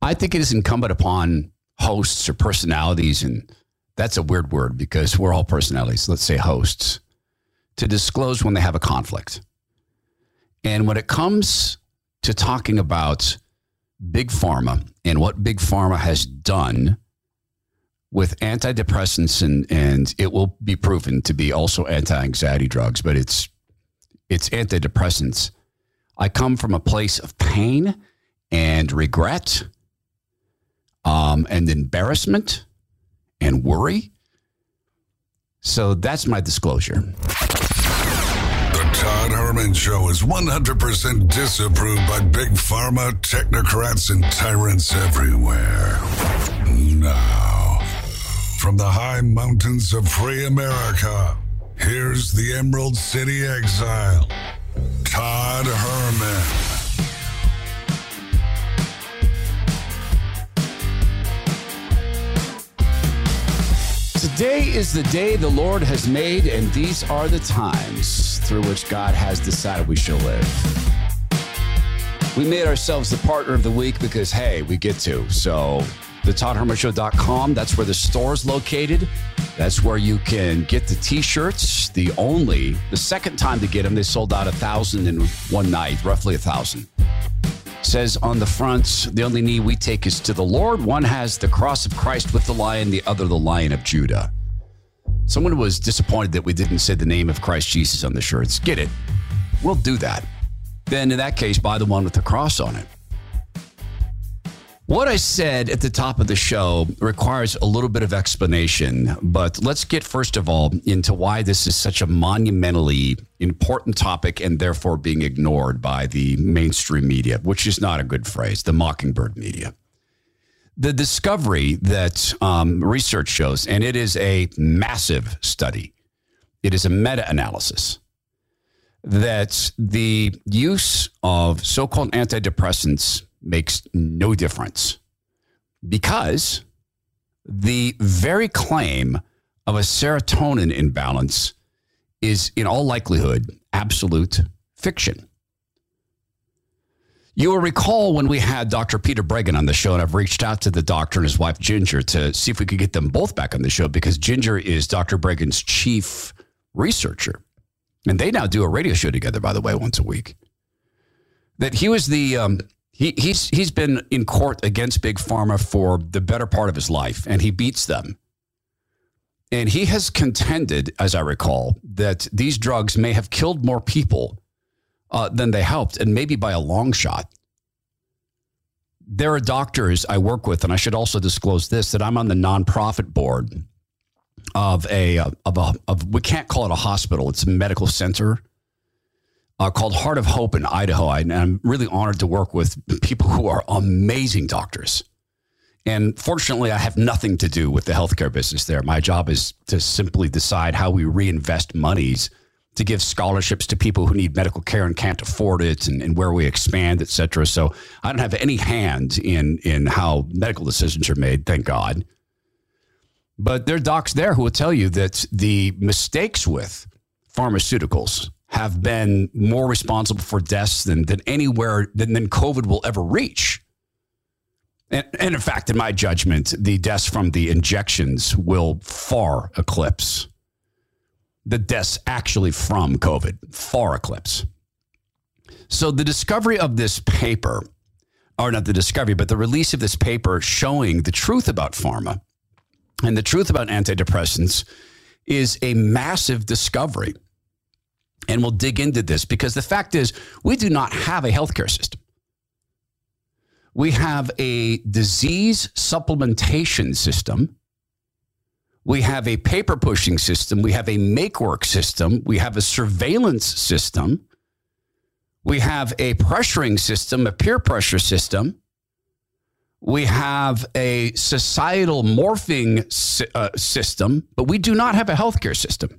I think it is incumbent upon hosts or personalities, and that's a weird word because we're all personalities, let's say hosts, to disclose when they have a conflict. And when it comes to talking about Big Pharma and what Big Pharma has done with antidepressants, and it will be proven to be also anti-anxiety drugs, but it's antidepressants. I come from a place of pain and regret, and embarrassment and worry. So that's my disclosure. The Todd Herman Show is 100% disapproved by Big Pharma, technocrats, and tyrants everywhere. Now, from the high mountains of free America, here's the Emerald City exile, Todd Herman. Today is the day the Lord has made, and these are the times through which God has decided we shall live. We made ourselves the partner of the week because, hey, we get to. So, TheToddHermanShow.com, that's where the store's located. That's where you can get the T-shirts. The second time to get them, they sold out 1,000 in one night, roughly 1,000. Says on the front, the only knee we take is to the Lord. One has the cross of Christ with the lion, the other the Lion of Judah. Someone was disappointed that we didn't say the name of Christ Jesus on the shirts. Get it. We'll do that. Then in that case, buy the one with the cross on it. What I said at the top of the show requires a little bit of explanation, but let's get first of all into why this is such a monumentally important topic and therefore being ignored by the mainstream media, which is not a good phrase, the mockingbird media. The discovery that research shows, and it is a massive study, it is a meta-analysis, that the use of so-called antidepressants makes no difference because the very claim of a serotonin imbalance is in all likelihood absolute fiction. You will recall when we had Dr. Peter Breggin on the show, and I've reached out to the doctor and his wife Ginger to see if we could get them both back on the show because Ginger is Dr. Breggin's chief researcher. And they now do a radio show together, by the way, once a week. That he was the He's been in court against Big Pharma for the better part of his life, and he beats them. And he has contended, as I recall, that these drugs may have killed more people than they helped, and maybe by a long shot. There are doctors I work with, and I should also disclose this, that I'm on the nonprofit board of we can't call it a hospital, it's a medical center. Called Heart of Hope in Idaho. And I'm really honored to work with people who are amazing doctors. And fortunately, I have nothing to do with the healthcare business there. My job is to simply decide how we reinvest monies to give scholarships to people who need medical care and can't afford it, and where we expand, et cetera. So I don't have any hand in how medical decisions are made, thank God. But there are docs there who will tell you that the mistakes with pharmaceuticals have been more responsible for deaths than COVID will ever reach. And in fact, in my judgment, the deaths from the injections will far eclipse the deaths actually from COVID, far eclipse. So the discovery of this paper, or not the discovery, but the release of this paper showing the truth about pharma and the truth about antidepressants is a massive discovery. And we'll dig into this because the fact is we do not have a healthcare system. We have a disease supplementation system. We have a paper pushing system. We have a make work system. We have a surveillance system. We have a pressuring system, a peer pressure system. We have a societal morphing system, but we do not have a healthcare system.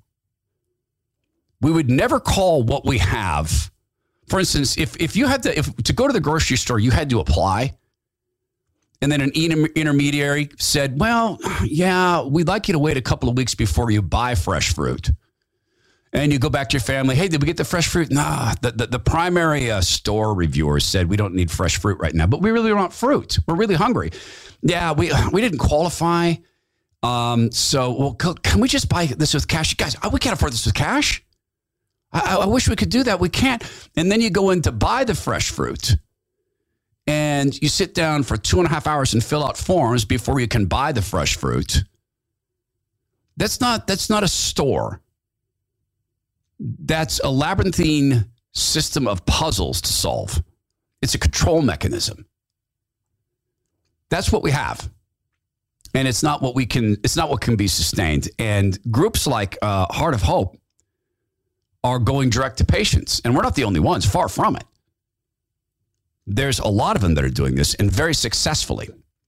We would never call what we have. For instance, if you had to go to the grocery store, you had to apply. And then an intermediary said, well, yeah, we'd like you to wait a couple of weeks before you buy fresh fruit. And you go back to your family. Hey, did we get the fresh fruit? Nah, the primary store reviewers said we don't need fresh fruit right now, but we really want fruit. We're really hungry. Yeah, we didn't qualify. So can we just buy this with cash? Guys, we can't afford this with cash. I wish we could do that. We can't. And then you go in to buy the fresh fruit and you sit down for 2.5 hours and fill out forms before you can buy the fresh fruit. That's not a store. That's a labyrinthine system of puzzles to solve. It's a control mechanism. That's what we have. And it's not what can be sustained. And groups like Heart of Hope are going direct to patients. And we're not the only ones, far from it. There's a lot of them that are doing this and very successfully.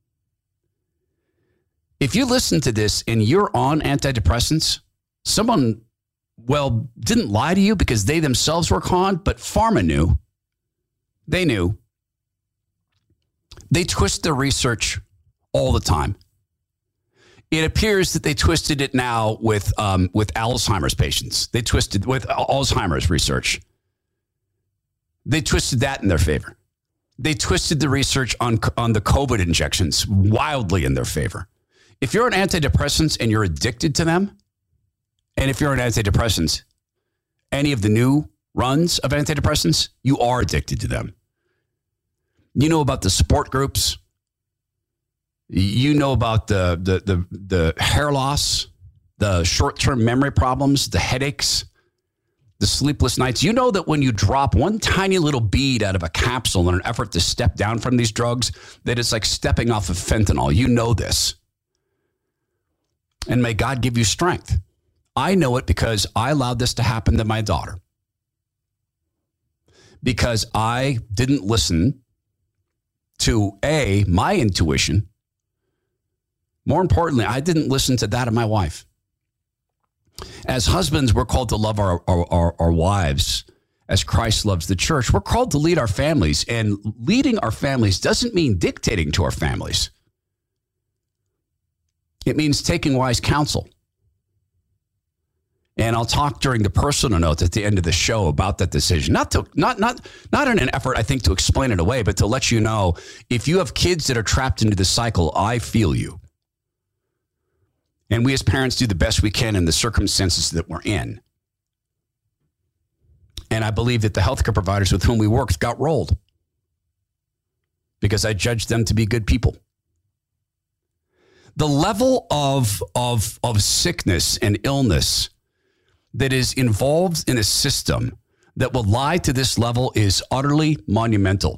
If you listen to this and you're on antidepressants, someone, didn't lie to you because they themselves were conned, but pharma knew. They knew. They twist their research all the time. It appears that they twisted it now with Alzheimer's patients. They twisted with Alzheimer's research. They twisted that in their favor. They twisted the research on the COVID injections wildly in their favor. If you're on antidepressants and you're addicted to them, and if you're on antidepressants, any of the new runs of antidepressants, you are addicted to them. You know about the support groups. You know about the hair loss, the short-term memory problems, the headaches, the sleepless nights. You know that when you drop one tiny little bead out of a capsule in an effort to step down from these drugs, that it's like stepping off of fentanyl. You know this. And may God give you strength. I know it because I allowed this to happen to my daughter. Because I didn't listen to my intuition. More importantly, I didn't listen to that of my wife. As husbands, we're called to love our wives as Christ loves the church. We're called to lead our families, and leading our families doesn't mean dictating to our families. It means taking wise counsel. And I'll talk during the personal notes at the end of the show about that decision. Not in an effort, I think, to explain it away, but to let you know, if you have kids that are trapped into this cycle, I feel you. And we as parents do the best we can in the circumstances that we're in. And I believe that the healthcare providers with whom we worked got rolled because I judged them to be good people. The level of sickness and illness that is involved in a system that will lie to this level is utterly monumental.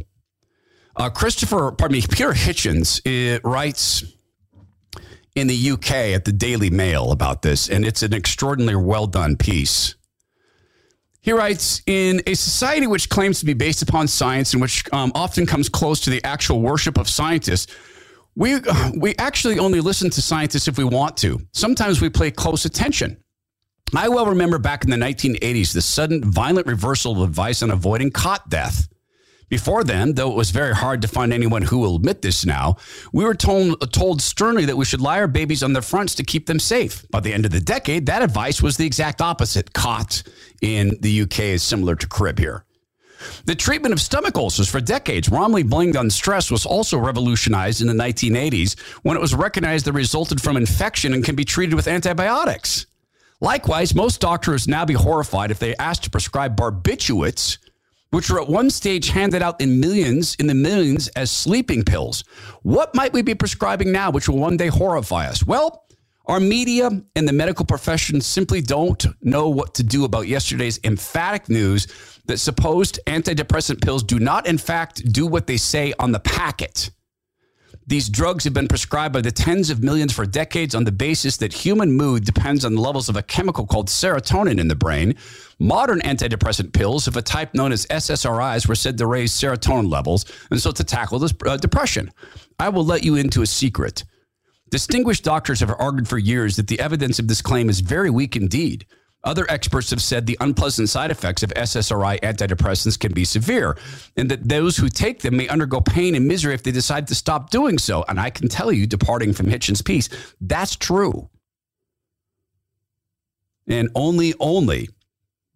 Peter Hitchens writes in the UK at the Daily Mail about this, and it's an extraordinarily well done piece. He writes, in a society which claims to be based upon science and which often comes close to the actual worship of scientists, we actually only listen to scientists if we want to. Sometimes we pay close attention. I well remember back in the 1980s, the sudden violent reversal of advice on avoiding cot death. Before then, though it was very hard to find anyone who will admit this now, we were told sternly that we should lie our babies on their fronts to keep them safe. By the end of the decade, that advice was the exact opposite. Cot in the UK is similar to crib here. The treatment of stomach ulcers for decades, wrongly blamed on stress, was also revolutionized in the 1980s when it was recognized that resulted from infection and can be treated with antibiotics. Likewise, most doctors would now be horrified if they asked to prescribe barbiturates, which were at one stage handed out in the millions as sleeping pills. What might we be prescribing now, which will one day horrify us? Well, our media and the medical profession simply don't know what to do about yesterday's emphatic news that supposed antidepressant pills do not, in fact, do what they say on the packet. These drugs have been prescribed by the tens of millions for decades on the basis that human mood depends on the levels of a chemical called serotonin in the brain. Modern antidepressant pills of a type known as SSRIs were said to raise serotonin levels, and so to tackle this depression. I will let you into a secret. Distinguished doctors have argued for years that the evidence of this claim is very weak indeed. Other experts have said the unpleasant side effects of SSRI antidepressants can be severe, and that those who take them may undergo pain and misery if they decide to stop doing so. And I can tell you, departing from Hitchens' piece, that's true. And only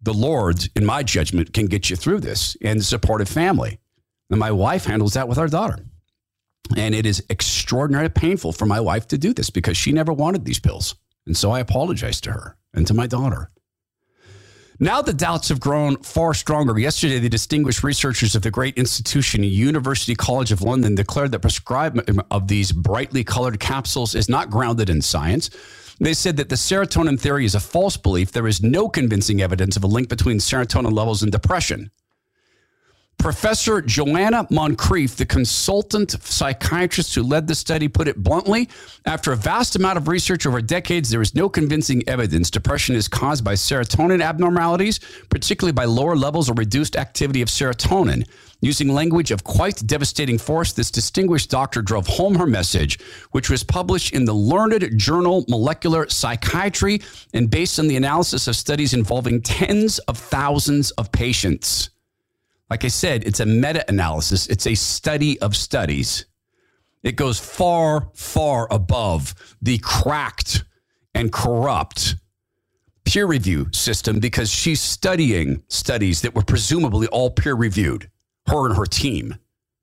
the Lord, in my judgment, can get you through this, and a supportive family. And my wife handles that with our daughter. And it is extraordinarily painful for my wife to do this because she never wanted these pills. And so I apologize to her and to my daughter. Now the doubts have grown far stronger. Yesterday, the distinguished researchers of the great institution, University College of London, declared that prescribement of these brightly colored capsules is not grounded in science. They said that the serotonin theory is a false belief. There is no convincing evidence of a link between serotonin levels and depression. Professor Joanna Moncrief, the consultant psychiatrist who led the study, put it bluntly, after a vast amount of research over decades, there is no convincing evidence depression is caused by serotonin abnormalities, particularly by lower levels or reduced activity of serotonin. Using language of quite devastating force, this distinguished doctor drove home her message, which was published in the learned journal Molecular Psychiatry and based on the analysis of studies involving tens of thousands of patients. Like I said, it's a meta-analysis. It's a study of studies. It goes far, far above the cracked and corrupt peer review system because she's studying studies that were presumably all peer-reviewed, her and her team.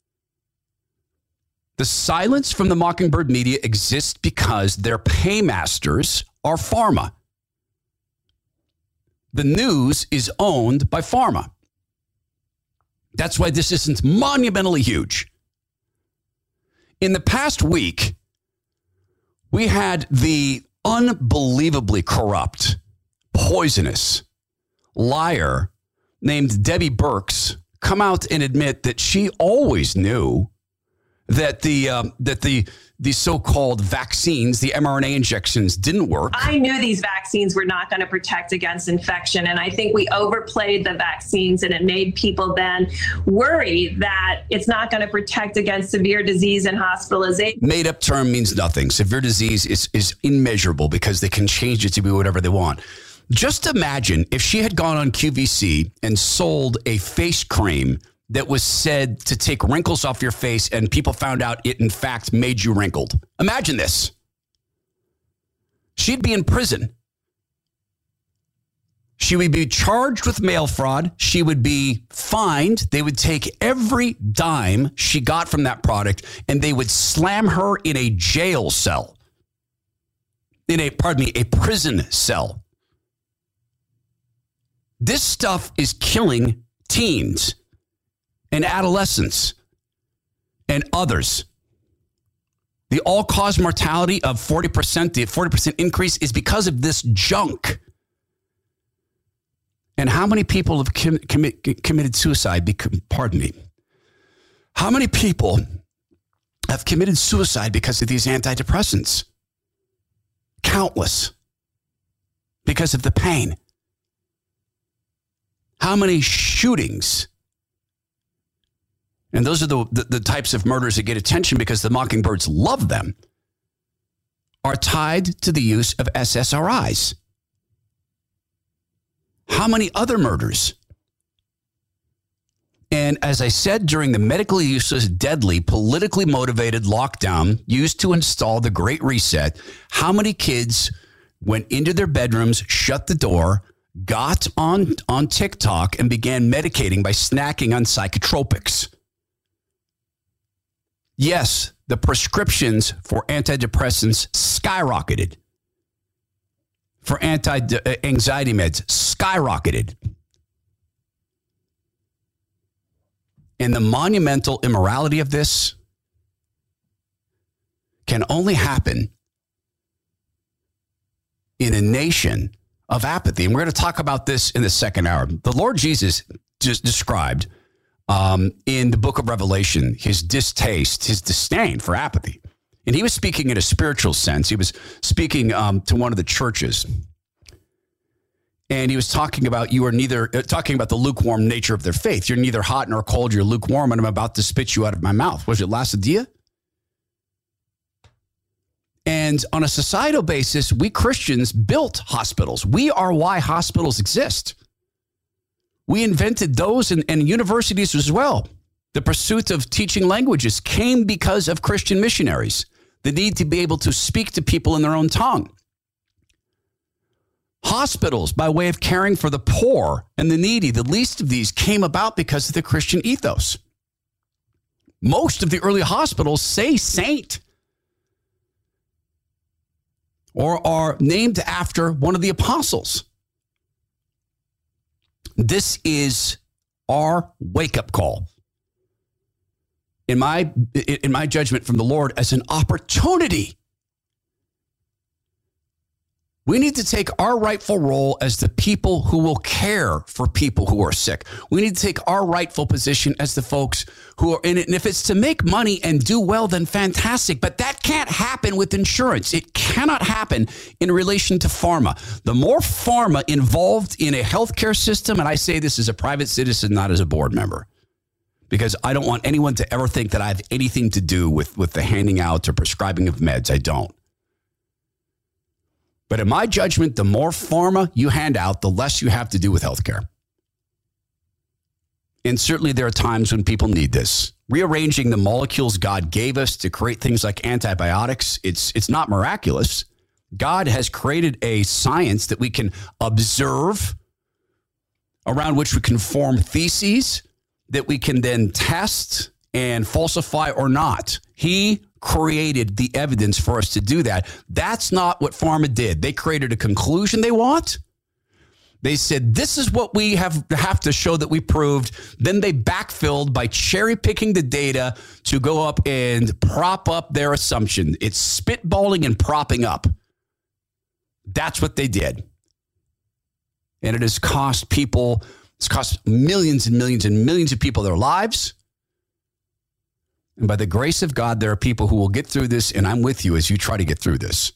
The silence from the Mockingbird media exists because their paymasters are pharma. The news is owned by pharma. That's why this isn't monumentally huge. In the past week, we had the unbelievably corrupt, poisonous liar named Debbie Birx come out and admit that she always knew that the so-called vaccines, the mRNA injections, didn't work. I knew these vaccines were not going to protect against infection, and I think we overplayed the vaccines, and it made people then worry that it's not going to protect against severe disease and hospitalization. Made-up term means nothing. Severe disease is immeasurable because they can change it to be whatever they want. Just imagine if she had gone on QVC and sold a face cream that was said to take wrinkles off your face and people found out it, in fact, made you wrinkled. Imagine this. She'd be in prison. She would be charged with mail fraud. She would be fined. They would take every dime she got from that product and they would slam her in a jail cell. A prison cell. This stuff is killing teens and adolescents and others. The all-cause mortality of 40%, the 40% increase is because of this junk. And how many people have committed suicide? How many people have committed suicide because of these antidepressants? Countless. Because of the pain. How many shootings? And those are the types of murders that get attention because the Mockingbirds love them, are tied to the use of SSRIs. How many other murders? And as I said, during the medically useless, deadly, politically motivated lockdown used to install the Great Reset, how many kids went into their bedrooms, shut the door, got on TikTok, and began medicating by snacking on psychotropics? Yes, the prescriptions for antidepressants skyrocketed. For anti-anxiety meds skyrocketed. And the monumental immorality of this can only happen in a nation of apathy. And we're going to talk about this in the second hour. The Lord Jesus just described in the book of Revelation his distaste, his disdain for apathy. And he was speaking in a spiritual sense. He was speaking to one of the churches. And he was talking about talking about the lukewarm nature of their faith. You're neither hot nor cold, you're lukewarm, and I'm about to spit you out of my mouth. Was it Laodicea? And on a societal basis, we Christians built hospitals. We are why hospitals exist. We invented those and universities as well. The pursuit of teaching languages came because of Christian missionaries. The need to be able to speak to people in their own tongue. Hospitals, by way of caring for the poor and the needy, the least of these came about because of the Christian ethos. Most of the early hospitals say saint or are named after one of the apostles. This is our wake-up call, in my judgment from the Lord, as an opportunity. We need to take our rightful role as the people who will care for people who are sick. We need to take our rightful position as the folks who are in it. And if it's to make money and do well, then fantastic. But that can't happen with insurance. It cannot happen in relation to pharma. The more pharma involved in a healthcare system, and I say this as a private citizen, not as a board member, because I don't want anyone to ever think that I have anything to do with the handing out or prescribing of meds. I don't. But in my judgment, the more pharma you hand out, the less you have to do with healthcare. And certainly there are times when people need this. Rearranging the molecules God gave us to create things like antibiotics, it's not miraculous. God has created a science that we can observe, around which we can form theses that we can then test and falsify or not. He created the evidence for us to do that. That's not what pharma did. They created a conclusion they want. They said, this is what we have to show that we proved. Then they backfilled by cherry picking the data to go up and prop up their assumption. It's spitballing and propping up. That's what they did. And it has cost people, it's cost millions and millions and millions of people their lives. And by the grace of God, there are people who will get through this, and I'm with you as you try to get through this.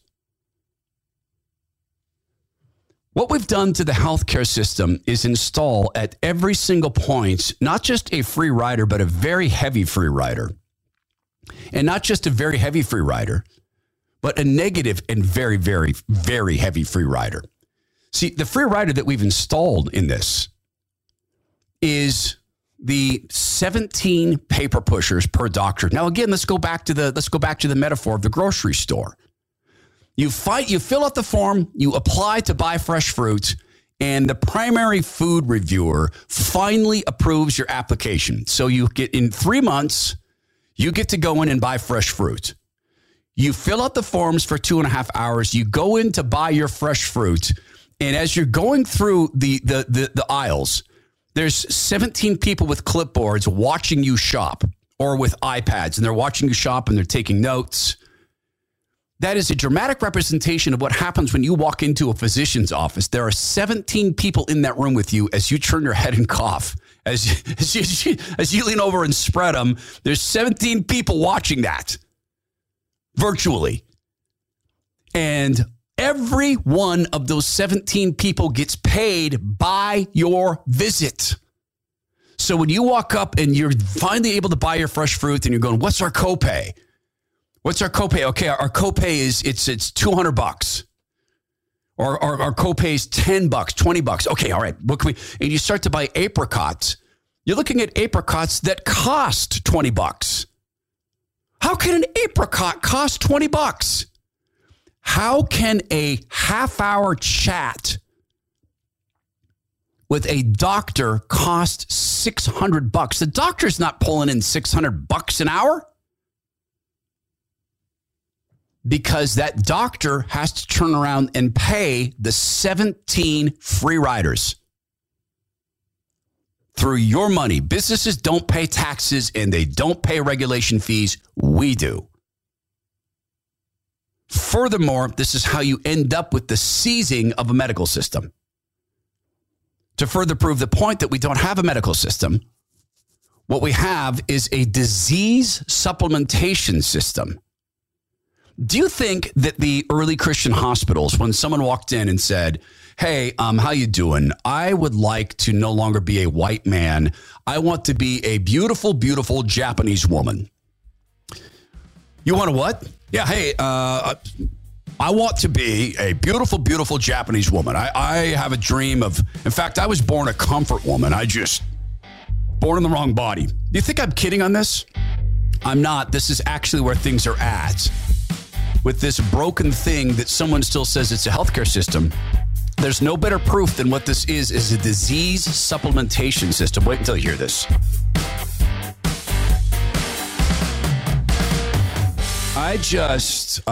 What we've done to the healthcare system is install at every single point, not just a free rider, but a very heavy free rider. And not just a very heavy free rider, but a negative and very, very, very heavy free rider. See, the free rider that we've installed in this is the 17 paper pushers per doctor. Now, again, let's go back to the metaphor of the grocery store. You fill out the form, you apply to buy fresh fruit, and the primary food reviewer finally approves your application. So you get, in 3 months, you get to go in and buy fresh fruit. You fill out the forms for 2.5 hours. You go in to buy your fresh fruit, and as you're going through the aisles, there's 17 people with clipboards watching you shop, or with iPads, and they're watching you shop and they're taking notes. That is a dramatic representation of what happens when you walk into a physician's office. There are 17 people in that room with you as you turn your head and cough. As you lean over and spread them, there's 17 people watching that virtually. And every one of those 17 people gets paid by your visit. So when you walk up and you're finally able to buy your fresh fruit and you're going, what's our copay? What's our copay? Okay, our copay is it's $200. Or our copay is $10, $20. Okay, all right. What can we? And you start to buy apricots. You're looking at apricots that cost $20. How can an apricot cost $20? How can a half-hour chat with a doctor cost $600? The doctor's not pulling in $600 an hour, because that doctor has to turn around and pay the 17 free riders through your money. Businesses don't pay taxes and they don't pay regulation fees. We do. Furthermore, this is how you end up with the seizing of a medical system. To further prove the point that we don't have a medical system, what we have is a disease supplementation system. Do you think that the early Christian hospitals, when someone walked in and said, hey, how you doing? I would like to no longer be a white man. I want to be a beautiful, beautiful Japanese woman. You want to what? Yeah, hey, I want to be a beautiful, beautiful Japanese woman. I have a dream of, in fact, I was born a comfort woman. Born in the wrong body. Do you think I'm kidding on this? I'm not. This is actually where things are at. With this broken thing that someone still says it's a healthcare system, There's no better proof than what this is a disease supplementation system. Wait until you hear this. I just,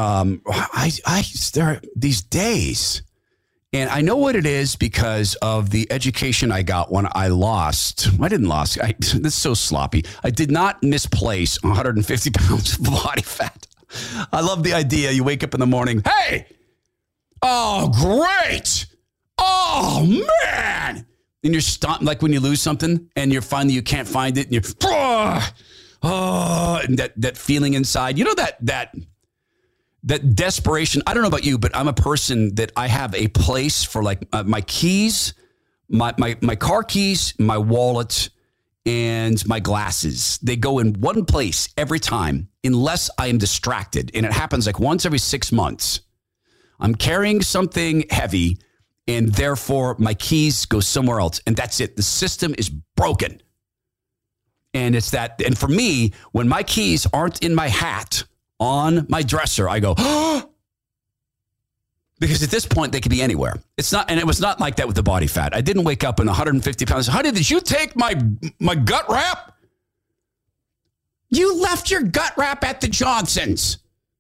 there are these days, and I know what it is because of the education I got when I didn't lose. This is so sloppy. I did not misplace 150 pounds of body fat. I love the idea. You wake up in the morning, hey, oh, great. Oh, man. And you're stunned, like when you lose something and you're finally, you can't find it and you're, and that feeling inside, you know, that desperation. I don't know about you, but I'm a person that I have a place for like my keys, my car keys, my wallet, and my glasses. They go in one place every time unless I am distracted. And it happens like once every 6 months. I'm carrying something heavy and therefore my keys go somewhere else. And that's it. The system is broken. And it's that. And for me, when my keys aren't in my hat on my dresser, I go, oh, because at this point they could be anywhere. It's not, and it was not like that with the body fat. I didn't wake up in 150 pounds. Honey, did you take my gut wrap? You left your gut wrap at the Johnsons.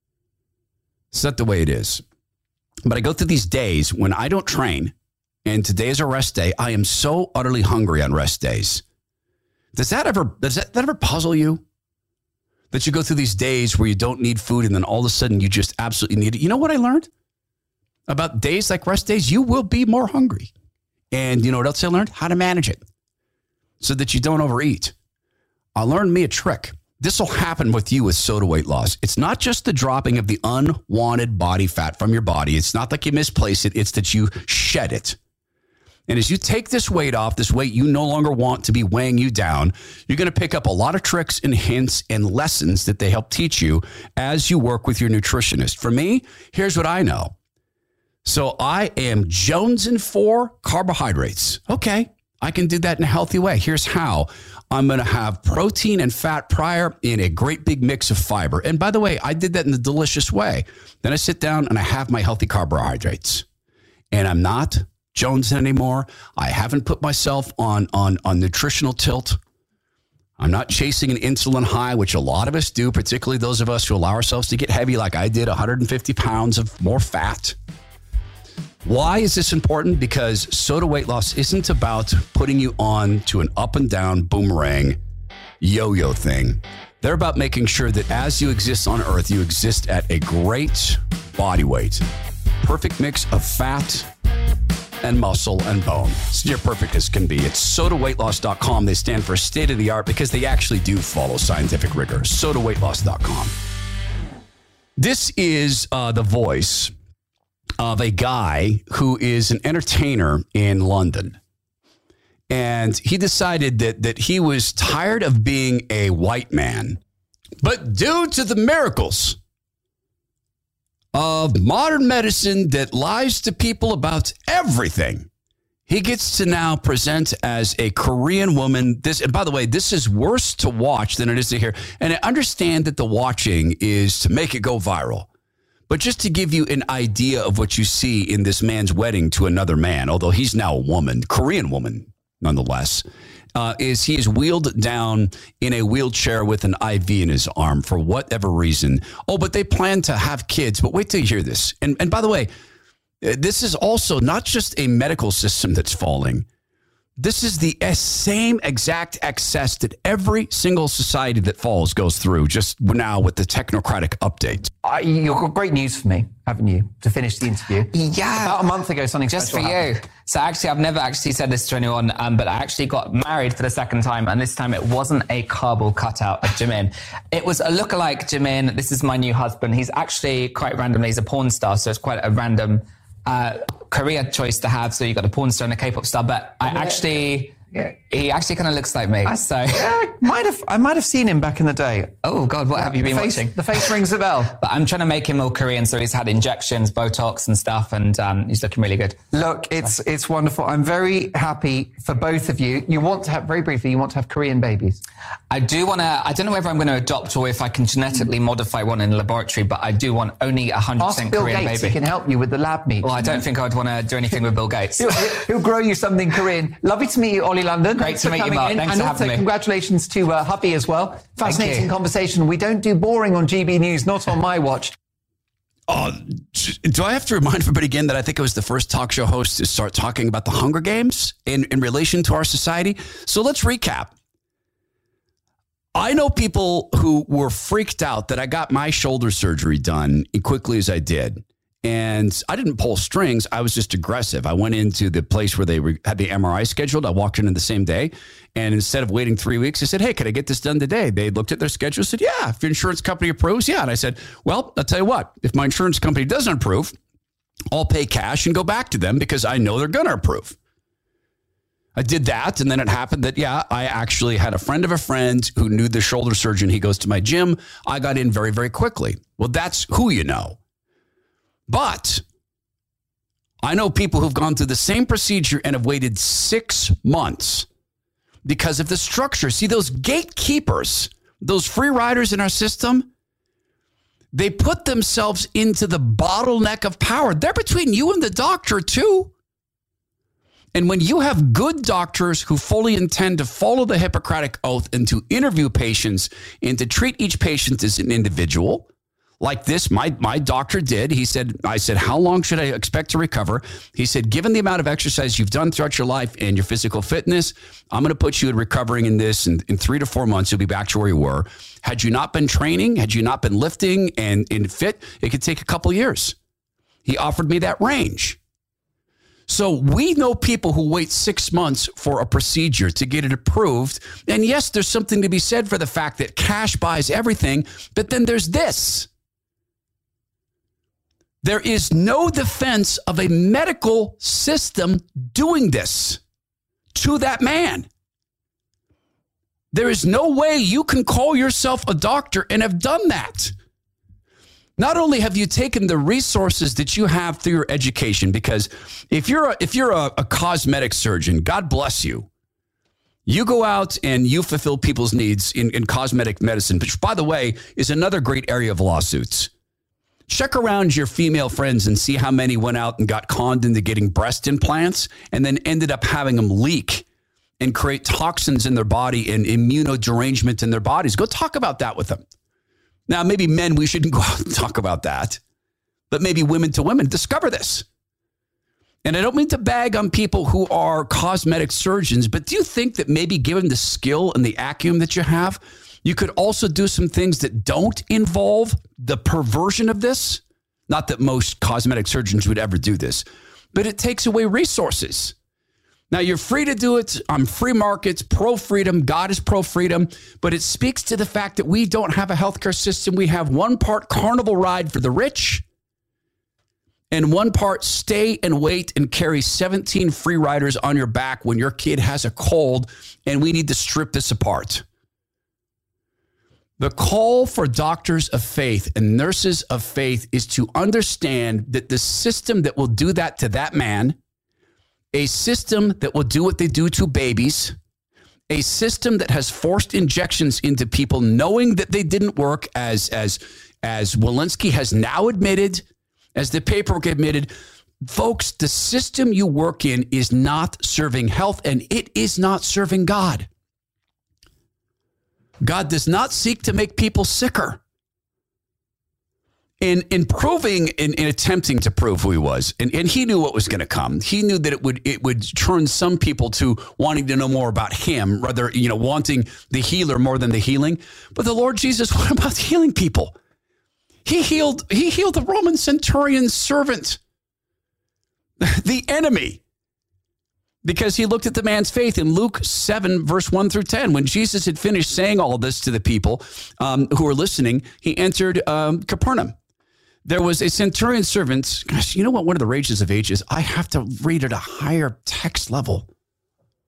It's not the way it is. But I go through these days when I don't train, and today is a rest day. I am so utterly hungry on rest days. Does that ever puzzle you? That you go through these days where you don't need food and then all of a sudden you just absolutely need it. You know what I learned about days like rest days? You will be more hungry. And you know what else I learned? How to manage it so that you don't overeat. I learned me a trick. This will happen with you with soda weight loss. It's not just the dropping of the unwanted body fat from your body. It's not like you misplace it. It's that you shed it. And as you take this weight off, this weight you no longer want to be weighing you down, you're going to pick up a lot of tricks and hints and lessons that they help teach you as you work with your nutritionist. For me, here's what I know. So I am jonesing for carbohydrates. Okay, I can do that in a healthy way. Here's how. I'm going to have protein and fat prior in a great big mix of fiber. And by the way, I did that in a delicious way. Then I sit down and I have my healthy carbohydrates. And I'm not jonesing anymore. I haven't put myself on nutritional tilt. I'm not chasing an insulin high, which a lot of us do, particularly those of us who allow ourselves to get heavy like I did, 150 pounds of more fat. Why is this important? Because soda weight loss isn't about putting you on to an up and down boomerang yo-yo thing. They're about making sure that as you exist on Earth, you exist at a great body weight. Perfect mix of fat and muscle and bone. It's near perfect as can be. It's sodaweightloss.com. They stand for state-of-the-art because they actually do follow scientific rigor. Sodaweightloss.com. This is the voice of a guy who is an entertainer in London. And he decided that he was tired of being a white man. But due to the miracles of modern medicine that lies to people about everything, he gets to now present as a Korean woman. And by the way, this is worse to watch than it is to hear. And I understand that the watching is to make it go viral. But just to give you an idea of what you see in this man's wedding to another man, although he's now a woman, Korean woman, nonetheless, is he is wheeled down in a wheelchair with an IV in his arm for whatever reason. Oh, but they plan to have kids. But wait till you hear this. And by the way, this is also not just a medical system that's falling. This is the same exact excess that every single society that falls goes through just now with the technocratic update. You've got great news for me, haven't you, to finish the interview? Yeah. About a month ago, something just special for you. happened. So actually, I've never actually said this to anyone, but I actually got married for the second time, and this time it wasn't a cardboard cutout of Jimin. It was a lookalike Jimin. This is my new husband. He's actually quite randomly, he's a porn star, so it's quite a random career choice to have. So you got a porn star and a K-pop star, but I actually He actually kind of looks like me. I might have seen him back in the day. Oh God, what have you been watching? The face rings a bell. But I'm trying to make him all Korean, so he's had injections, Botox and stuff, and he's looking really good. Look, it's wonderful. I'm very happy for both of you. You want to have, very briefly, Korean babies? I do want to, I don't know whether I'm going to adopt or if I can genetically modify one in the laboratory, but I do want only 100% Ask Bill Korean Gates, baby. he can help you with the lab meat. Well, I don't think I'd want to do anything with Bill Gates. He'll grow you something Korean. Lovely to meet you, Ollie London. Great to meet you, Mark. Thanks for having me. Congratulations to hubby as well. Fascinating conversation. We don't do boring on GB News, not on my watch. Do I have to remind everybody again that I think I was the first talk show host to start talking about the Hunger Games in relation to our society? So let's recap. I know people who were freaked out that I got my shoulder surgery done as quickly as I did. And I didn't pull strings. I was just aggressive. I went into the place where they had the MRI scheduled. I walked in the same day. And instead of waiting 3 weeks, I said, hey, can I get this done today? They looked at their schedule and said, yeah, if your insurance company approves, yeah. And I said, well, I'll tell you what, if my insurance company doesn't approve, I'll pay cash and go back to them because I know they're going to approve. I did that. And then it happened that, yeah, I actually had a friend of a friend who knew the shoulder surgeon. He goes to my gym. I got in very, very quickly. Well, that's who you know. But I know people who've gone through the same procedure and have waited 6 months because of the structure. See, those gatekeepers, those free riders in our system, they put themselves into the bottleneck of power. They're between you and the doctor, too. And when you have good doctors who fully intend to follow the Hippocratic Oath and to interview patients and to treat each patient as an individual, like this, my doctor did. I said, how long should I expect to recover? He said, given the amount of exercise you've done throughout your life and your physical fitness, I'm going to put you in recovering in this. And in 3 to 4 months, you'll be back to where you were. Had you not been training, had you not been lifting and fit, it could take a couple years. He offered me that range. So we know people who wait 6 months for a procedure to get it approved. And yes, there's something to be said for the fact that cash buys everything. But then there's this. There is no defense of a medical system doing this to that man. There is no way you can call yourself a doctor and have done that. Not only have you taken the resources that you have through your education, because if you're a cosmetic surgeon, God bless you. You go out and you fulfill people's needs in cosmetic medicine, which, by the way, is another great area of lawsuits. Check around your female friends and see how many went out and got conned into getting breast implants and then ended up having them leak and create toxins in their body and immunoderangement in their bodies. Go talk about that with them. Now, maybe men, we shouldn't go out and talk about that, but maybe women to women discover this. And I don't mean to bag on people who are cosmetic surgeons, but do you think that maybe given the skill and the acumen that you have, you could also do some things that don't involve the perversion of this? Not that most cosmetic surgeons would ever do this, but it takes away resources. Now, you're free to do it on free markets, pro-freedom. God is pro-freedom. But it speaks to the fact that we don't have a healthcare system. We have one part carnival ride for the rich and one part stay and wait and carry 17 free riders on your back when your kid has a cold, and we need to strip this apart. The call for doctors of faith and nurses of faith is to understand that the system that will do that to that man, a system that will do what they do to babies, a system that has forced injections into people knowing that they didn't work, as Walensky has now admitted, as the paperwork admitted. Folks, the system you work in is not serving health, and it is not serving God. God does not seek to make people sicker. In proving, in attempting to prove who he was, and he knew what was going to come. He knew that it would turn some people to wanting to know more about him, rather, wanting the healer more than the healing. But the Lord Jesus, what about healing people? He healed the Roman centurion's servant, the enemy, because he looked at the man's faith in Luke 7, verse 1 through 10. When Jesus had finished saying all of this to the people who were listening, he entered Capernaum. There was a centurion servant. Gosh, you know what? One of the rages of ages, I have to read at a higher text level.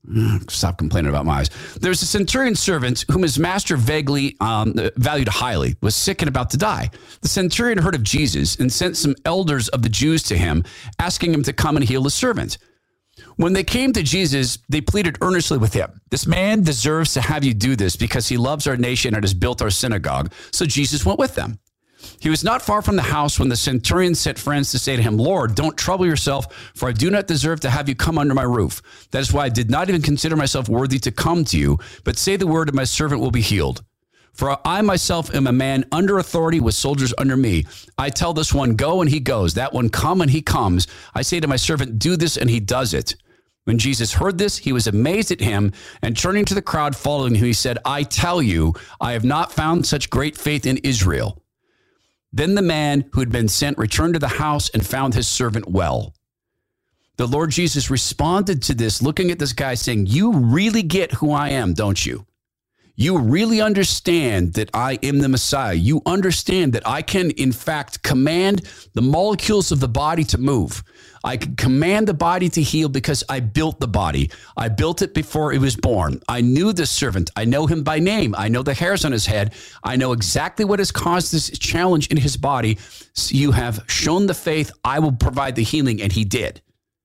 Stop complaining about my eyes. There's a centurion servant whom his master vaguely valued highly, was sick and about to die. The centurion heard of Jesus and sent some elders of the Jews to him, asking him to come and heal his servant. When they came to Jesus, they pleaded earnestly with him. This man deserves to have you do this because he loves our nation and has built our synagogue. So Jesus went with them. He was not far from the house when the centurion sent friends to say to him, Lord, don't trouble yourself, for I do not deserve to have you come under my roof. That is why I did not even consider myself worthy to come to you, but say the word and my servant will be healed. For I myself am a man under authority with soldiers under me. I tell this one, go, and he goes. That one, come, and he comes. I say to my servant, do this, and he does it. When Jesus heard this, he was amazed at him, and turning to the crowd following him, he said, I tell you, I have not found such great faith in Israel. Then the man who had been sent returned to the house and found his servant well. The Lord Jesus responded to this, looking at this guy saying, you really get who I am, don't you? You really understand that I am the Messiah. You understand that I can, in fact, command the molecules of the body to move. I can command the body to heal because I built the body. I built it before it was born. I knew this servant. I know him by name. I know the hairs on his head. I know exactly what has caused this challenge in his body. So you have shown the faith. I will provide the healing, and he did.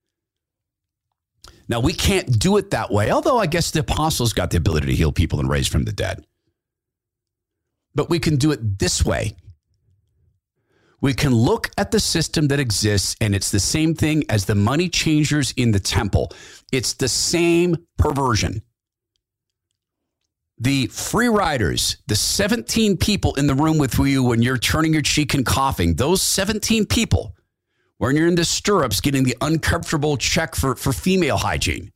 Now, we can't do it that way, although I guess the apostles got the ability to heal people and raise from the dead. But we can do it this way. We can look at the system that exists, and it's the same thing as the money changers in the temple. It's the same perversion. The free riders, the 17 people in the room with you when you're turning your cheek and coughing, those 17 people, when you're in the stirrups getting the uncomfortable check for female hygiene.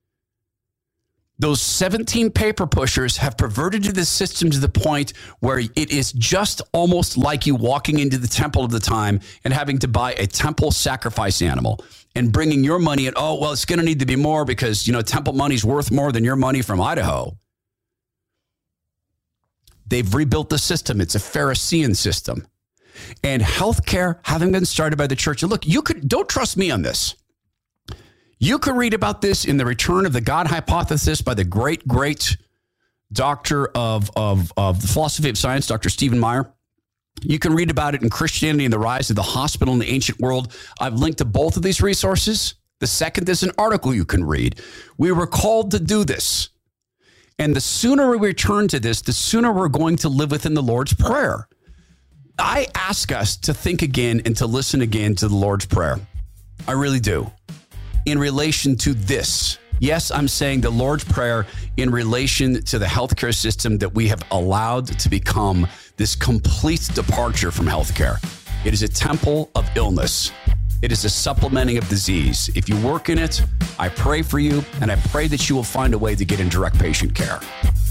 Those 17 paper pushers have perverted the system to the point where it is just almost like you walking into the temple of the time and having to buy a temple sacrifice animal and bringing your money and, oh, well, it's going to need to be more because, temple money's worth more than your money from Idaho. They've rebuilt the system. It's a Pharisee system. And healthcare having been started by the church. And look, don't trust me on this. You can read about this in The Return of the God Hypothesis by the great doctor of the philosophy of science, Dr. Stephen Meyer. You can read about it in Christianity and the Rise of the Hospital in the Ancient World. I've linked to both of these resources. The second is an article you can read. We were called to do this. And the sooner we return to this, the sooner we're going to live within the Lord's Prayer. I ask us to think again and to listen again to the Lord's Prayer. I really do. In relation to this. Yes, I'm saying the Lord's Prayer in relation to the healthcare system that we have allowed to become this complete departure from healthcare. It is a temple of illness. It is a supplementing of disease. If you work in it, I pray for you, and I pray that you will find a way to get in direct patient care.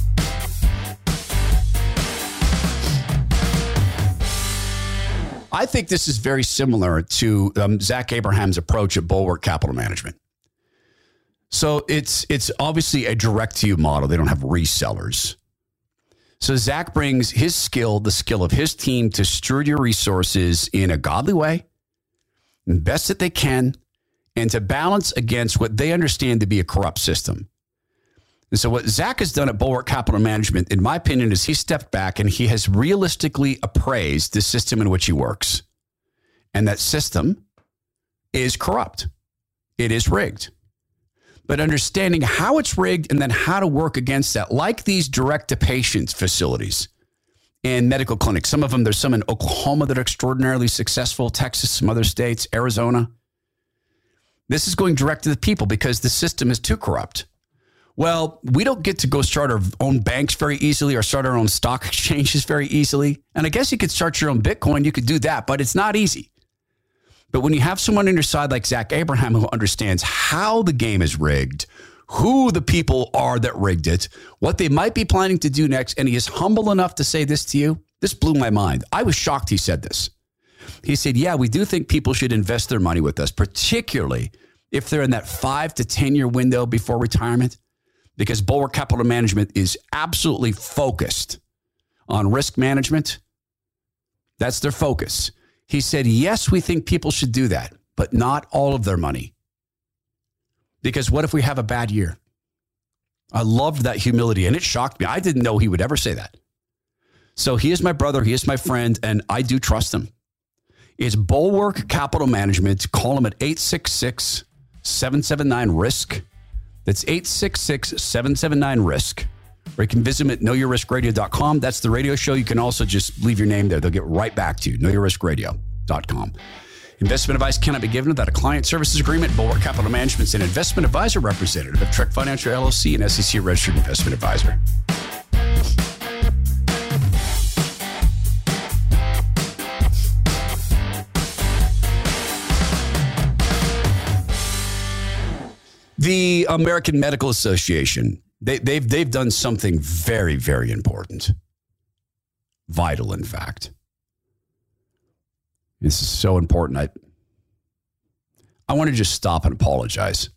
I think this is very similar to Zach Abraham's approach at Bulwark Capital Management. So it's obviously a direct-to-you model. They don't have resellers. So Zach brings his skill, the skill of his team, to steward your resources in a godly way, best that they can, and to balance against what they understand to be a corrupt system. And so what Zach has done at Bulwark Capital Management, in my opinion, is he stepped back and he has realistically appraised the system in which he works. And that system is corrupt. It is rigged. But understanding how it's rigged and then how to work against that, like these direct-to-patient facilities and medical clinics. Some of them, there's some in Oklahoma that are extraordinarily successful, Texas, some other states, Arizona. This is going direct to the people because the system is too corrupt. Well, we don't get to go start our own banks very easily or start our own stock exchanges very easily. And I guess you could start your own Bitcoin. You could do that, but it's not easy. But when you have someone on your side like Zach Abraham who understands how the game is rigged, who the people are that rigged it, what they might be planning to do next, and he is humble enough to say this to you, this blew my mind. I was shocked he said this. He said, yeah, we do think people should invest their money with us, particularly if they're in that 5 to 10 year window before retirement. Because Bulwark Capital Management is absolutely focused on risk management. That's their focus. He said, yes, we think people should do that, but not all of their money. Because what if we have a bad year? I loved that humility, and it shocked me. I didn't know he would ever say that. So he is my brother. He is my friend, and I do trust him. It's Bulwark Capital Management. Call him at 866-779-RISK. That's 866-779-RISK. Or you can visit them at knowyourriskradio.com. That's the radio show. You can also just leave your name there. They'll get right back to you. knowyourriskradio.com. Investment advice cannot be given without a client services agreement. Bulwark Capital Management is an investment advisor representative of Trek Financial LLC and SEC registered investment advisor. The American Medical Association, they've done something very, very important. Vital, in fact. This is so important. I want to just stop and apologize.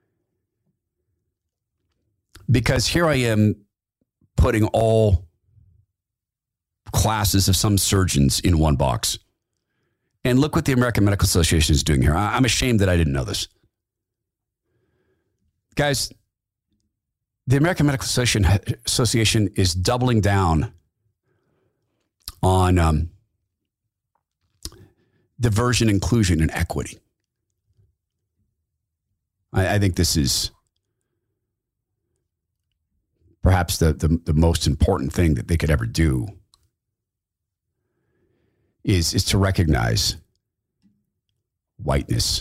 Because here I am putting all classes of some surgeons in one box. And look what the American Medical Association is doing here. I'm ashamed that I didn't know this. Guys, the American Medical Association is doubling down on diversion, inclusion, and equity. I think this is perhaps the most important thing that they could ever do is to recognize whiteness.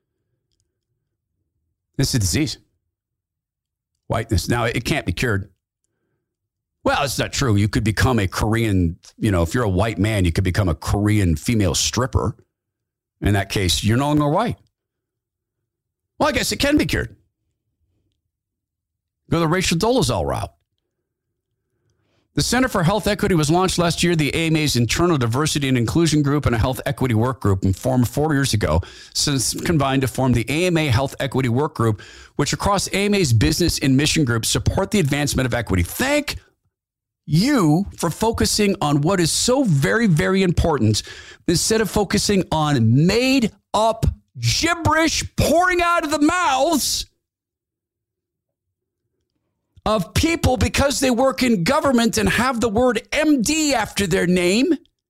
This is a disease. Whiteness. Now, it can't be cured. Well, it's not true. You could become a Korean, if you're a white man, you could become a Korean female stripper. In that case, you're no longer white. Well, I guess it can be cured. Go the Rachel Dolezal route. The Center for Health Equity was launched last year. The AMA's Internal Diversity and Inclusion Group and a Health Equity Work Group, and formed 4 years ago, since combined to form the AMA Health Equity Work Group, which across AMA's business and mission groups support the advancement of equity. Thank you for focusing on what is so very, very important instead of focusing on made up gibberish pouring out of the mouths of people because they work in government and have the word MD after their name,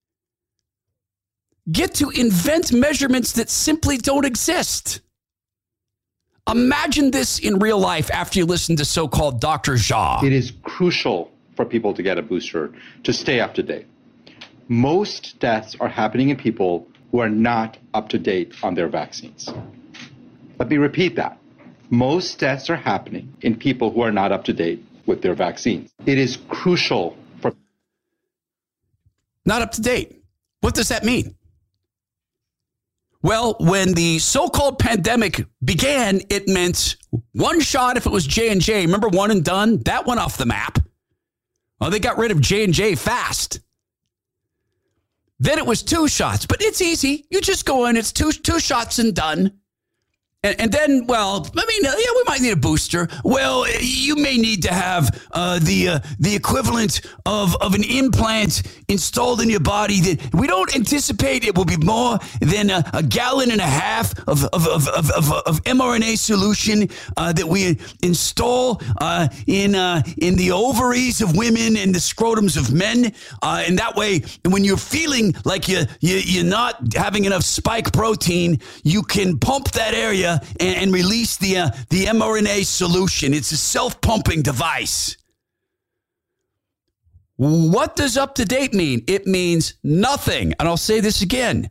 get to invent measurements that simply don't exist. Imagine this in real life after you listen to so-called Dr. Jha. It is crucial for people to get a booster to stay up to date. Most deaths are happening in people who are not up to date on their vaccines. Let me repeat that. Most deaths are happening in people who are not up to date with their vaccines. It is crucial for... Not up to date. What does that mean? Well, when the so-called pandemic began, it meant one shot if it was J&J. Remember one and done? That went off the map. Oh, they got rid of J&J fast. Then it was 2 shots, but it's easy. You just go in, it's two shots and done. And then, well, I mean, yeah, we might need a booster. Well, you may need to have the equivalent of an implant installed in your body that we don't anticipate it will be more than a gallon and a half of mRNA solution that we install in the ovaries of women and the scrotums of men. And that way, when you're feeling like you're not having enough spike protein, you can pump that area and release the mRNA solution. It's a self-pumping device. What does up to date mean? It means nothing. And I'll say this again.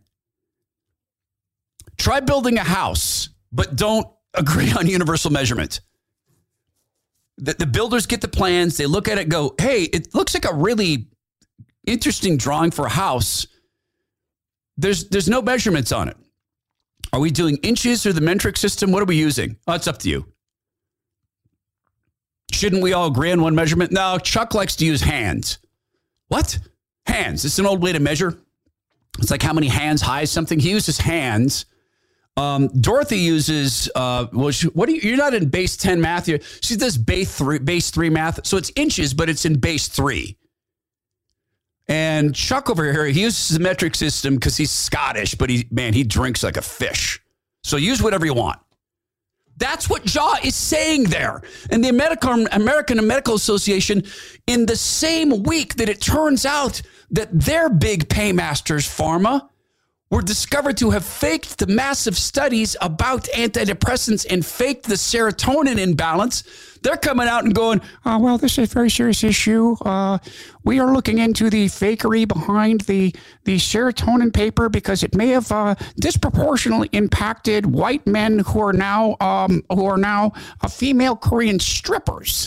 Try building a house, but don't agree on universal measurement. The builders get the plans. They look at it and go, hey, it looks like a really interesting drawing for a house. There's no measurements on it. Are we doing inches or the metric system? What are we using? Oh, it's up to you. Shouldn't we all agree on one measurement? No, Chuck likes to use hands. What? Hands. It's an old way to measure. It's like how many hands high is something. He uses hands. Dorothy uses, you're not in base 10 math. She does base 3 math. So it's inches, but it's in base 3. And Chuck over here, he uses the metric system because he's Scottish, but he drinks like a fish. So use whatever you want. That's what Jha is saying there. And the American Medical Association, in the same week that it turns out that their big paymasters, pharma, were discovered to have faked the massive studies about antidepressants and faked the serotonin imbalance, they're coming out and going, oh, well, this is a very serious issue. We are looking into the fakery behind the serotonin paper because it may have disproportionately impacted white men who are now female Korean strippers.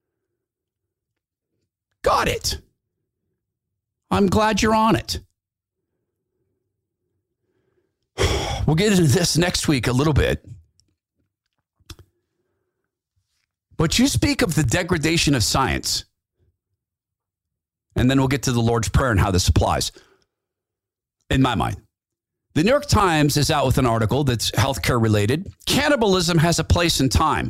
Got it. I'm glad you're on it. We'll get into this next week a little bit. But you speak of the degradation of science. And then we'll get to the Lord's Prayer and how this applies. In my mind, the New York Times is out with an article that's healthcare related. Cannibalism has a place in time.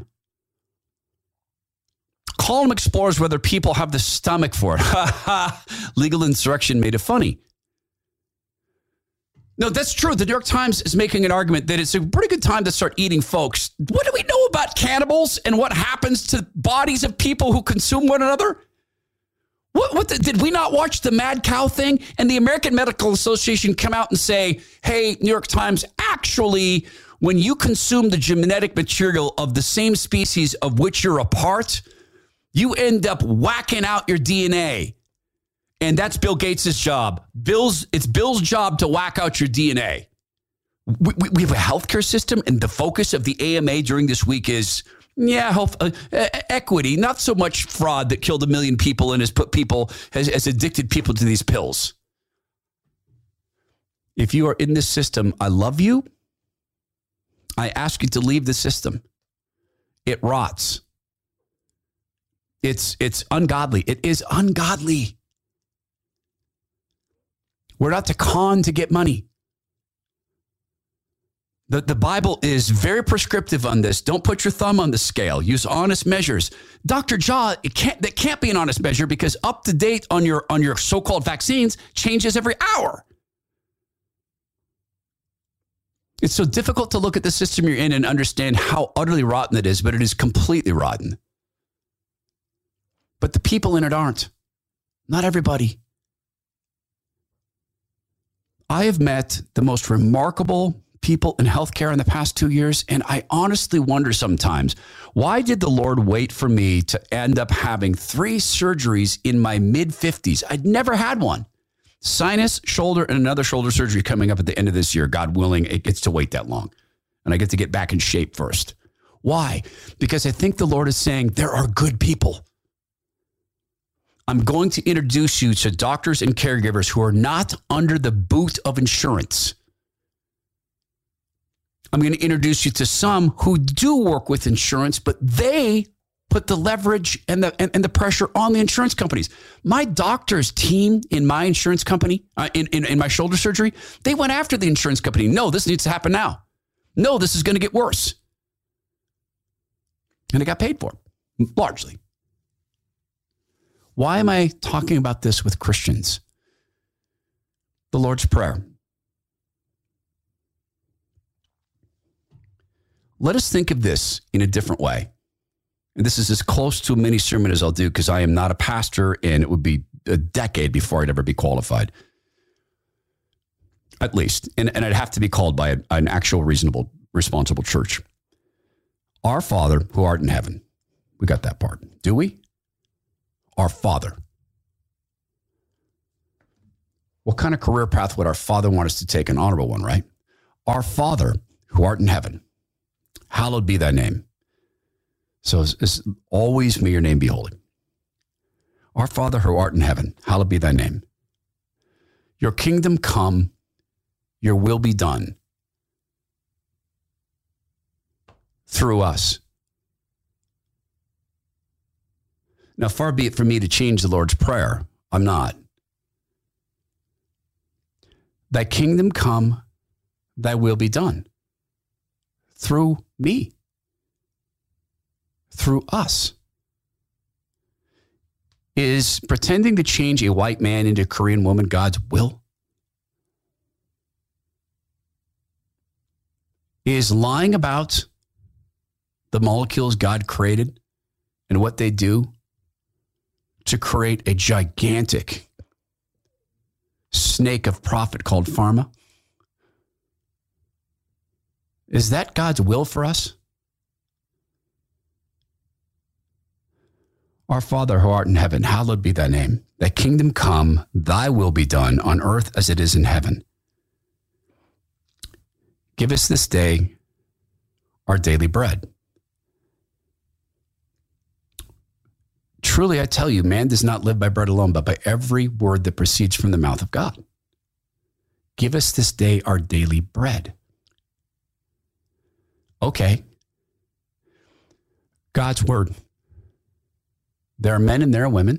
Column explores whether people have the stomach for it. Legal insurrection made it funny. No, that's true. The New York Times is making an argument that it's a pretty good time to start eating, folks. What do we know about cannibals and what happens to bodies of people who consume one another? Did we not watch the mad cow thing? And the American Medical Association come out and say, hey, New York Times, actually, when you consume the genetic material of the same species of which you're a part, you end up whacking out your DNA. And that's Bill Gates' job. It's Bill's job to whack out your DNA. We have a healthcare system, and the focus of the AMA during this week is, health equity, not so much fraud that killed 1 million people and has addicted people to these pills. If you are in this system, I love you. I ask you to leave the system. It rots. It's ungodly. It is ungodly. We're not to con to get money. The Bible is very prescriptive on this. Don't put your thumb on the scale. Use honest measures. Dr. Jha, that can't be an honest measure because up to date on your so-called vaccines changes every hour. It's so difficult to look at the system you're in and understand how utterly rotten it is, but it is completely rotten. But the people in it aren't. Not everybody. I have met the most remarkable people in healthcare in the past 2 years, and I honestly wonder sometimes, why did the Lord wait for me to end up having 3 surgeries in my mid-50s? I'd never had one. Sinus, shoulder, and another shoulder surgery coming up at the end of this year. God willing, it gets to wait that long, and I get to get back in shape first. Why? Because I think the Lord is saying there are good people. I'm going to introduce you to doctors and caregivers who are not under the boot of insurance. I'm going to introduce you to some who do work with insurance, but they put the leverage and the pressure on the insurance companies. My doctor's team in my insurance company, in my shoulder surgery, they went after the insurance company. No, this needs to happen now. No, this is going to get worse. And it got paid for, largely. Why am I talking about this with Christians? The Lord's Prayer. Let us think of this in a different way. And this is as close to a mini sermon as I'll do because I am not a pastor and it would be a decade before I'd ever be qualified. At least. And I'd have to be called by an actual reasonable, responsible church. Our Father who art in heaven. We got that part. Do we? Our Father. What kind of career path would our Father want us to take? An honorable one, right? Our Father who art in heaven, hallowed be thy name. So it's always may your name be holy. Our Father who art in heaven, hallowed be thy name. Your kingdom come, your will be done through us. Now, far be it from me to change the Lord's Prayer. I'm not. Thy kingdom come, thy will be done. Through me. Through us. Is pretending to change a white man into a Korean woman God's will? Is lying about the molecules God created and what they do to create a gigantic snake of profit called pharma? Is that God's will for us? Our Father who art in heaven, hallowed be thy name. Thy kingdom come, thy will be done on earth as it is in heaven. Give us this day our daily bread. Truly, I tell you, man does not live by bread alone, but by every word that proceeds from the mouth of God. Give us this day our daily bread. Okay. God's word. There are men and there are women.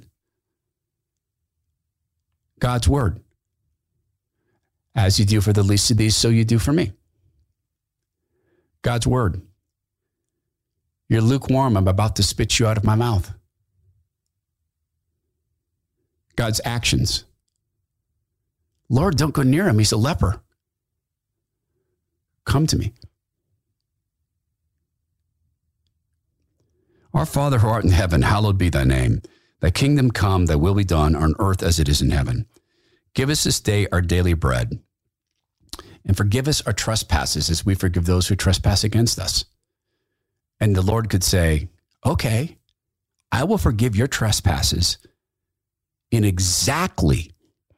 God's word. As you do for the least of these, so you do for me. God's word. You're lukewarm. I'm about to spit you out of my mouth. God's actions. Lord, don't go near him. He's a leper. Come to me. Our Father who art in heaven, hallowed be thy name. Thy kingdom come, thy will be done on earth as it is in heaven. Give us this day our daily bread, and forgive us our trespasses as we forgive those who trespass against us. And the Lord could say, okay, I will forgive your trespasses in exactly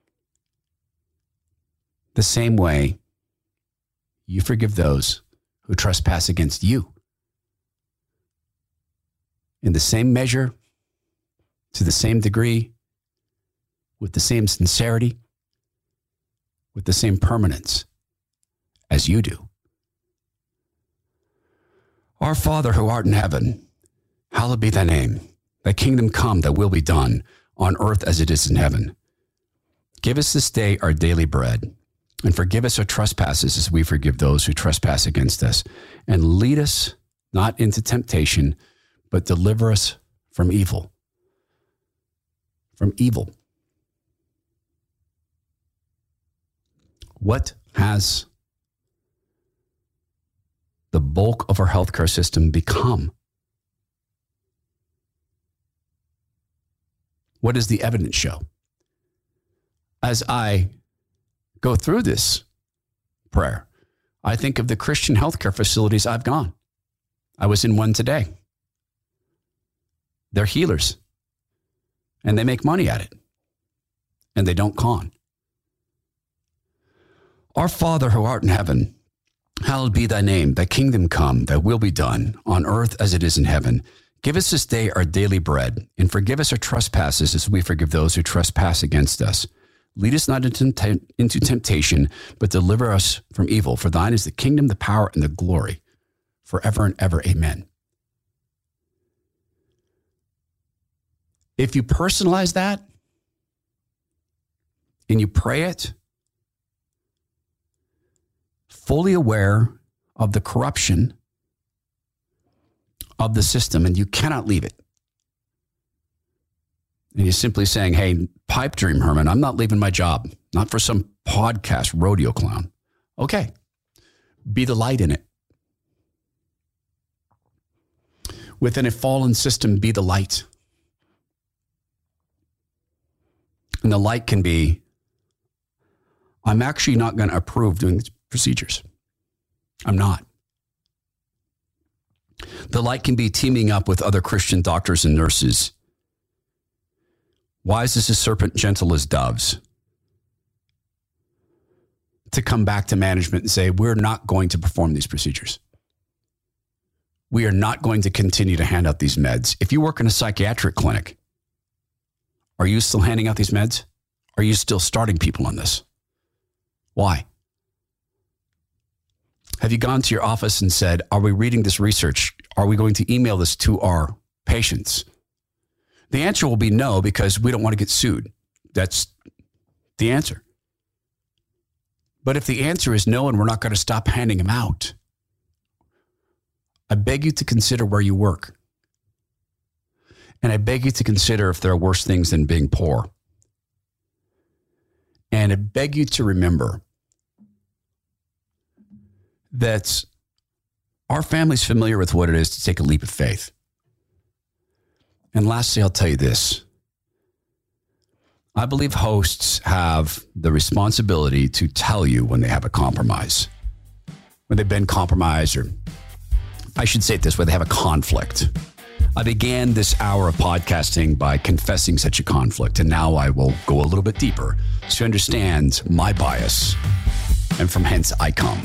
the same way you forgive those who trespass against you. In the same measure, to the same degree, with the same sincerity, with the same permanence as you do. Our Father who art in heaven, hallowed be thy name. Thy kingdom come, thy will be done on earth as it is in heaven. Give us this day our daily bread, and forgive us our trespasses as we forgive those who trespass against us. And lead us not into temptation, but deliver us from evil. From evil. What has the bulk of our healthcare system become? What does the evidence show? As I go through this prayer, I think of the Christian healthcare facilities I've gone. I was in one today. They're healers, and they make money at it, and they don't con. Our Father who art in heaven, hallowed be thy name. Thy kingdom come, thy will be done on earth as it is in heaven. Give us this day our daily bread, and forgive us our trespasses as we forgive those who trespass against us. Lead us not into temptation, but deliver us from evil. For thine is the kingdom, the power, and the glory, forever and ever. Amen. If you personalize that and you pray it, fully aware of the corruption of the system, and you cannot leave it. And you're simply saying, hey, pipe dream, Herman, I'm not leaving my job, not for some podcast rodeo clown. Okay, be the light in it. Within a fallen system, be the light. And the light can be, I'm actually not going to approve doing these procedures. I'm not. The light can be teaming up with other Christian doctors and nurses. Wise as a serpent, gentle as doves. To come back to management and say, we're not going to perform these procedures. We are not going to continue to hand out these meds. If you work in a psychiatric clinic, are you still handing out these meds? Are you still starting people on this? Why? Have you gone to your office and said, are we reading this research? Are we going to email this to our patients? The answer will be no, because we don't want to get sued. That's the answer. But if the answer is no, and we're not going to stop handing them out, I beg you to consider where you work. And I beg you to consider if there are worse things than being poor. And I beg you to remember that Our family's familiar with what it is to take a leap of faith. And lastly, I'll tell you this. I believe hosts have the responsibility to tell you when they have a compromise, when they've been compromised, or I should say it this way, they have a conflict. I began this hour of podcasting by confessing such a conflict, and now I will go a little bit deeper to understand my bias, and from hence I come.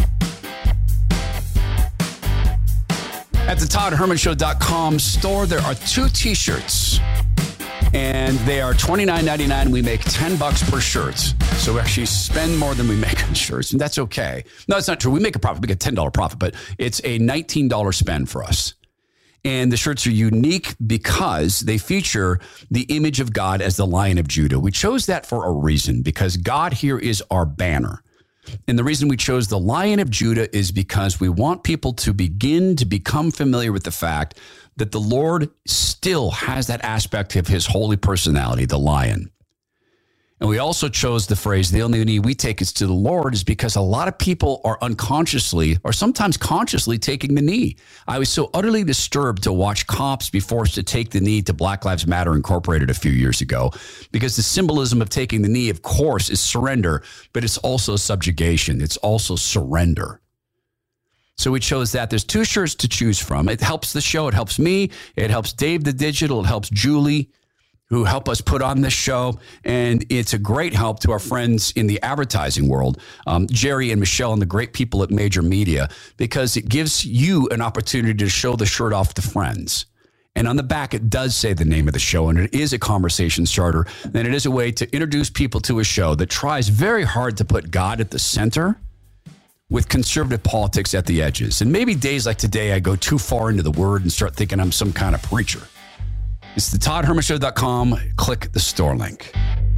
At the ToddHermanShow.com store, there are 2 t-shirts, and they are $29.99. We make $10 per shirt. So we actually spend more than we make on shirts, and that's okay. No, that's not true. We make a profit. We get a $10 profit, but it's a $19 spend for us. And the shirts are unique because they feature the image of God as the Lion of Judah. We chose that for a reason, because God here is our banner. And the reason we chose the Lion of Judah is because we want people to begin to become familiar with the fact that the Lord still has that aspect of his holy personality, the lion. And we also chose the phrase, the only knee we take is to the Lord, is because a lot of people are unconsciously or sometimes consciously taking the knee. I was so utterly disturbed to watch cops be forced to take the knee to Black Lives Matter Incorporated a few years ago, because the symbolism of taking the knee, of course, is surrender, but it's also subjugation. It's also surrender. So we chose that. There's 2 shirts to choose from. It helps the show. It helps me. It helps Dave the Digital. It helps Julie, who help us put on this show. And it's a great help to our friends in the advertising world, Jerry and Michelle and the great people at Major Media, because it gives you an opportunity to show the shirt off to friends. And on the back, it does say the name of the show, and it is a conversation starter. And it is a way to introduce people to a show that tries very hard to put God at the center with conservative politics at the edges. And maybe days like today, I go too far into the word and start thinking I'm some kind of preacher. It's the ToddHermanShow.com. Click the store link.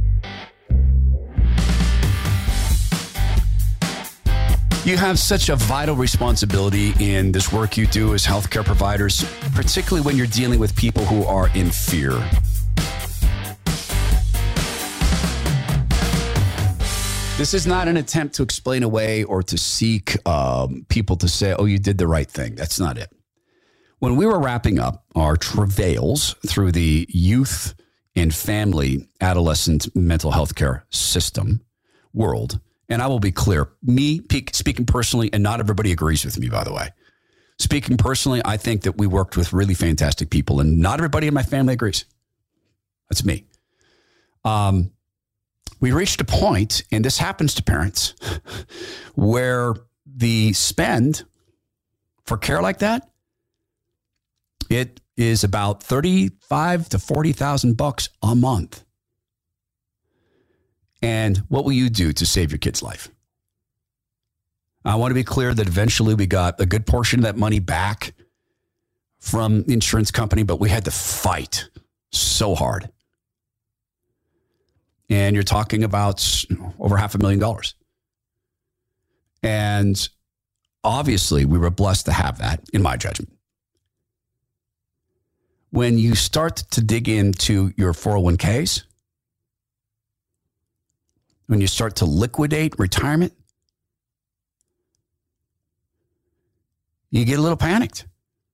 You have such a vital responsibility in this work you do as healthcare providers, particularly when you're dealing with people who are in fear. This is not an attempt to explain away or to seek people to say, oh, you did the right thing. That's not it. When we were wrapping up our travails through the youth and family adolescent mental health care system world, and I will be clear, me speaking personally, and not everybody agrees with me, by the way. Speaking personally, I think that we worked with really fantastic people, and not everybody in my family agrees. That's me. We reached a point, and this happens to parents, where the spend for care like that, it is about $35,000 to $40,000 a month. And what will you do to save your kid's life? I want to be clear that eventually we got a good portion of that money back from the insurance company, but we had to fight so hard. And you're talking about over $500,000. And obviously we were blessed to have that, in my judgment. When you start to dig into your 401ks, when you start to liquidate retirement, you get a little panicked.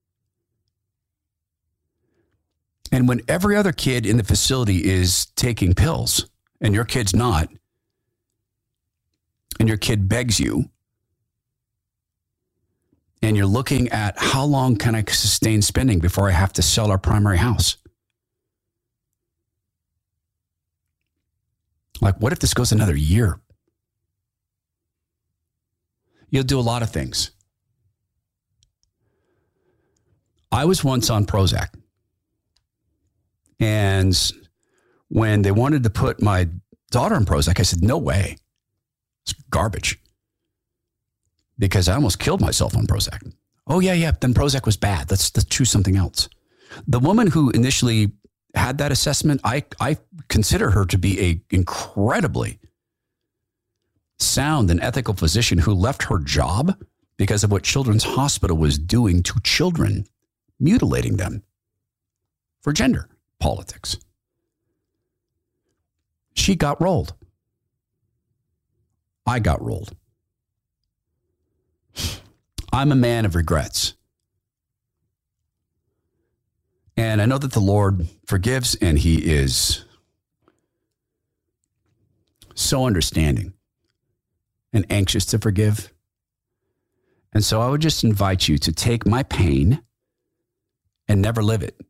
And when every other kid in the facility is taking pills and your kid's not, and your kid begs you, and you're looking at how long can I sustain spending before I have to sell our primary house? Like, what if this goes another year? You'll do a lot of things. I was once on Prozac. And when they wanted to put my daughter on Prozac, I said, no way. It's garbage. Because I almost killed myself on Prozac. Oh, yeah. Then Prozac was bad. Let's choose something else. The woman who initially had that assessment, I consider her to be an incredibly sound and ethical physician who left her job because of what Children's Hospital was doing to children, mutilating them for gender politics. She got rolled. I got rolled. I'm a man of regrets. And I know that the Lord forgives, and he is so understanding and anxious to forgive. And so I would just invite you to take my pain and never live it.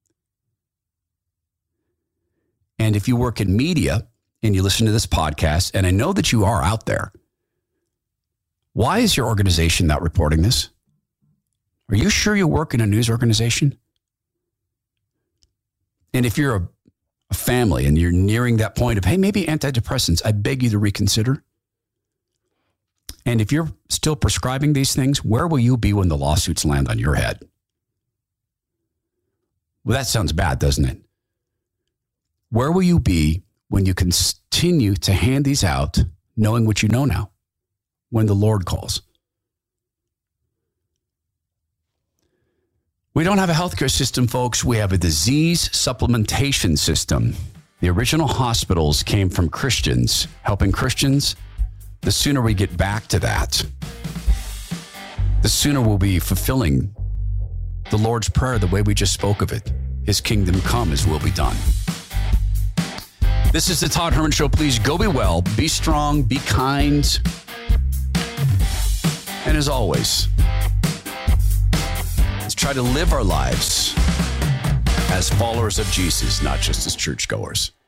And if you work in media and you listen to this podcast, and I know that you are out there, why is your organization not reporting this? Are you sure you work in a news organization? And if you're a family and you're nearing that point of, hey, maybe antidepressants, I beg you to reconsider. And if you're still prescribing these things, where will you be when the lawsuits land on your head? Well, that sounds bad, doesn't it? Where will you be when you continue to hand these out, knowing what you know now, when the Lord calls? We don't have a healthcare system, folks. We have a disease supplementation system. The original hospitals came from Christians, helping Christians. The sooner we get back to that, the sooner we'll be fulfilling the Lord's Prayer the way we just spoke of it. His kingdom come, his will be done. This is the Todd Herman Show. Please go be well, be strong, be kind. And as always, let's try to live our lives as followers of Jesus, not just as churchgoers.